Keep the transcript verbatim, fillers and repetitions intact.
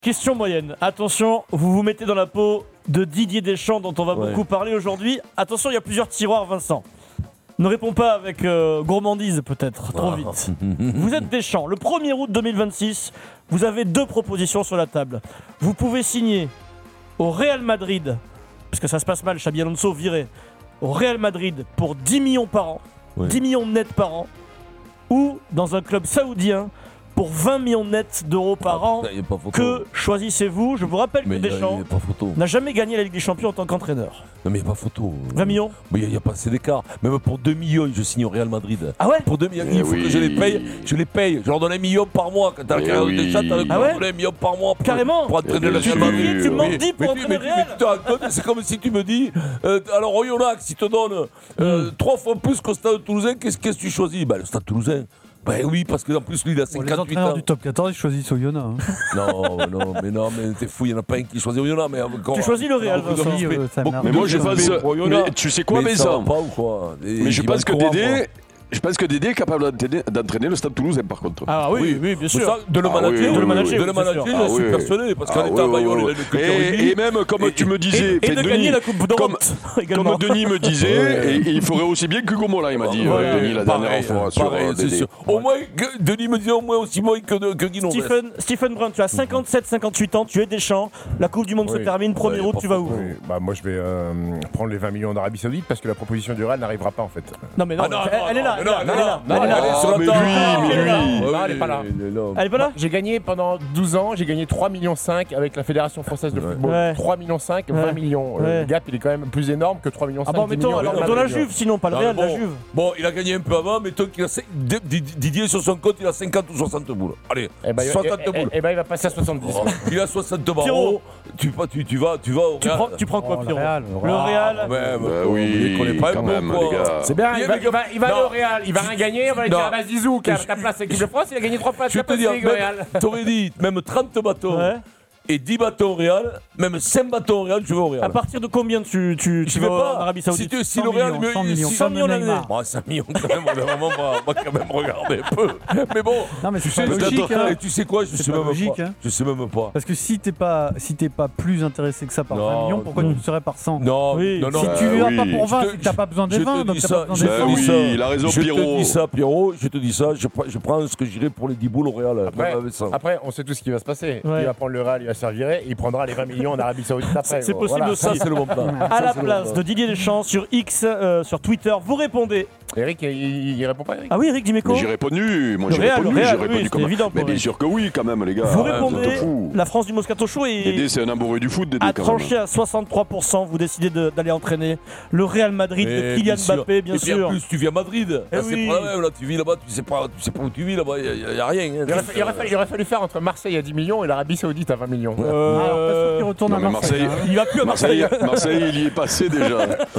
Question moyenne. Attention, vous vous mettez dans la peau de Didier Deschamps dont on va Ouais. beaucoup parler aujourd'hui. Attention, il y a plusieurs tiroirs, Vincent. Ne réponds pas avec euh, gourmandise peut-être, trop Ah. vite. Vous êtes Deschamps. Le premier août deux mille vingt-six, vous avez deux propositions sur la table. Vous pouvez signer au Real Madrid, parce que ça se passe mal, Xabi Alonso viré, au Real Madrid pour dix millions par an, Ouais. dix millions nets par an, ou dans un club saoudien pour vingt millions nets d'euros par an. Il n'y a pas photo. Que choisissez-vous? Je vous rappelle Mais que il n'y a, Deschamps il y a pas photo. n'a jamais gagné la Ligue des Champions en tant qu'entraîneur. Non, mais il n'y a pas photo. vingt millions? Mais il n'y a, a pas assez d'écart. Même pour deux millions, je signe au Real Madrid. Ah ouais? Pour deux millions, Eh il faut oui. que je les paye. Je les paye. Je leur donne un million par mois. Quand t'as la Eh carrière oui. de Deschamps, t'as le Ah ouais? donner un million par mois. Pour, Carrément. Pour entraîner le Bien Real sûr. Madrid. Tu Oui. mendis pour mais, entraîner mais, le mais, Real? mais tu te rends compte, c'est comme si tu me dis euh, alors Oyonnax, si te donne euh, trois fois plus qu'au Stade Toulousain, qu'est-ce qu'est-ce que tu choisis? Bah, le Stade Toulousain. Ben oui, parce qu'en plus, lui, il a Bon, les cinquante-huit entraîneurs ans. du top quatorze, ils choisissent Oyonnax. Hein. Non, non, mais non, mais t'es fou, il n'y en a pas un qui choisit Oyonnax. Mais encore, Tu choisis le Real, beaucoup de Vincent. respect, Oui, ça beaucoup m'arrive. de Mais moi, je respect pense. pour Oyonnax. Mais tu sais quoi, Mais ça va Vincent? pas ou quoi? Et Mais je il pense va que croire, Dédé. moi. Je pense que Dédé est capable d'entraîner- d'entraîner le Stade Toulousain, par contre. Ah oui, oui, oui, bien Mais sûr. ça, de le Ah manager, oui, de le oui, manager, oui, de le oui, c'est manager, sûr. je Ah suis oui, persuadé, parce qu'en Ah, étant à oui, Bayonne, oui, il a oui. une culture Et, unie. et même, comme Et- tu me Et, disais, et enfin, de gagner Denis, la Coupe d'Europe comme, également. comme Denis me disait, et, et il ferait aussi bien que Hugo là, il m'a dit, Ouais, euh, Denis, la dernière pareil, fois, sur pareil, euh, c'est Dédé. sûr. Au moins, que- Denis me disait au moins aussi moins que, que Guinon. Stephen, Stephen Brun, tu as cinquante-sept cinquante-huit ans, tu es Deschamps. La Coupe du Monde se Oui. termine, premier Ouais, août, pas tu vas faux. où? Oui, bah moi je vais euh, prendre les vingt millions d'Arabie Saoudite parce que la proposition du Real n'arrivera pas en fait. Non, mais non, Ah non, elle, non, elle est là, non, elle est là, non, elle est là. non, Elle est là. elle est sur Ah, la mais table. lui, mais Elle est là. lui. Non, elle est pas là. Il est là. Elle est pas là? J'ai gagné pendant douze ans, j'ai gagné trois virgule cinq millions avec la Fédération Française de Football. Ouais. trois virgule cinq millions, Ouais. vingt millions. Euh, Ouais. Le gap il est quand même plus énorme que trois virgule cinq Ah bon, millions. mettons, alors, mettons la Juve, sinon pas le Non, Real, mais la bon, Juve. Bon, il a gagné un peu avant, mettons qu'il a cin- D- D- Didier sur son compte, il a cinquante ou soixante boules. Allez, Et bah, soixante eh, eh, boules. eh ben, il va passer à soixante-dix. Oh, il a soixante Pierrot. barreaux. Tu, vas- tu, tu vas, tu vas au Tu Real. prends, tu prends quoi, Oh, le Pierrot? Real, le Le Real. Ah, ouais, Bah mais oui, il connaît pas un quand mot, même, quoi. les gars. C'est bien, il va, il va, il va Non. aller au Real, il va rien gagner, on va lui Non. dire à la Zizou qui a ta place avec l'équipe de France, il a gagné trois places Je vais te dire, au Real. même- t'aurais dit même trente bâtons Ouais. et dix bâtons au Real, même cinq bâtons au Real, tu vas au Real. À partir de combien tu, tu, tu Je vas vais pas. en Arabie Si, Saoudite? tu, si cent le Real millions, cent millions, si- cent millions l'année. Neymar. Bon, cinq millions quand même, on a vraiment pas, on va quand même regarder un peu. Mais bon, Non, mais tu c'est sais, pas logique. j'adore- Hein. et tu sais quoi, je C'est sais pas même logique, pas. hein. Je sais même pas. Parce que si t'es pas, si t'es pas plus intéressé que ça par Non, vingt millions, pourquoi non. tu le serais par cent? Non, Oui. non, non. Si Bah tu vas oui. pas pour vingt, Je c'est te- que t'as pas besoin des je te vingt, donc dis t'as ça, pas besoin je des te Bah vingt. dis oui, ça. il a raison, Je te Pierrot. dis ça, Pierrot, je te dis ça, je, prends- je prends ce que j'irai pour les dix boules au Real. Après, avec ça. après, on sait tout ce qui va se passer. Ouais. Il va prendre le Real, il va se faire virer, et il prendra les vingt millions en Arabie Saoudite après. C'est Bon, possible voilà. aussi. Ça, c'est le bon plan. À la c'est le place bon de Didier Deschamps sur X, euh, sur Twitter, vous répondez. Eric, il, il répond pas, Eric. Ah oui, Eric Dimeco. Mais j'ai répondu, moi Le j'ai Real, répondu, le Real, j'ai oui, répondu c'était comme évident pour Mais bien Eric. sûr que oui, quand même, les gars. Vous Ah, répondez. vous êtes fous. La France du Moscato Show Dédé, est c'est un amoureux du foot, Dédé, a quand tranché même. à soixante-trois pour cent. Vous décidez de- d'aller entraîner le Real Madrid de Mais Kylian bien sûr. Mbappé, bien Et puis en sûr. plus, tu vis à Madrid. Eh Là, c'est oui. pas la même. Là, tu vis là-bas, tu sais pas, tu sais pas où tu vis là-bas. Il n'y a, rien. hein. Il aurait, fa- il aurait fallu, il aurait fallu faire entre Marseille à dix millions et l'Arabie Saoudite à vingt millions. Euh, Alors, pas sûr qu'il retourne Non, à mais Marseille. Marseille- hein. Il va plus à Marseille. Marseille, Marseille, il y est passé déjà.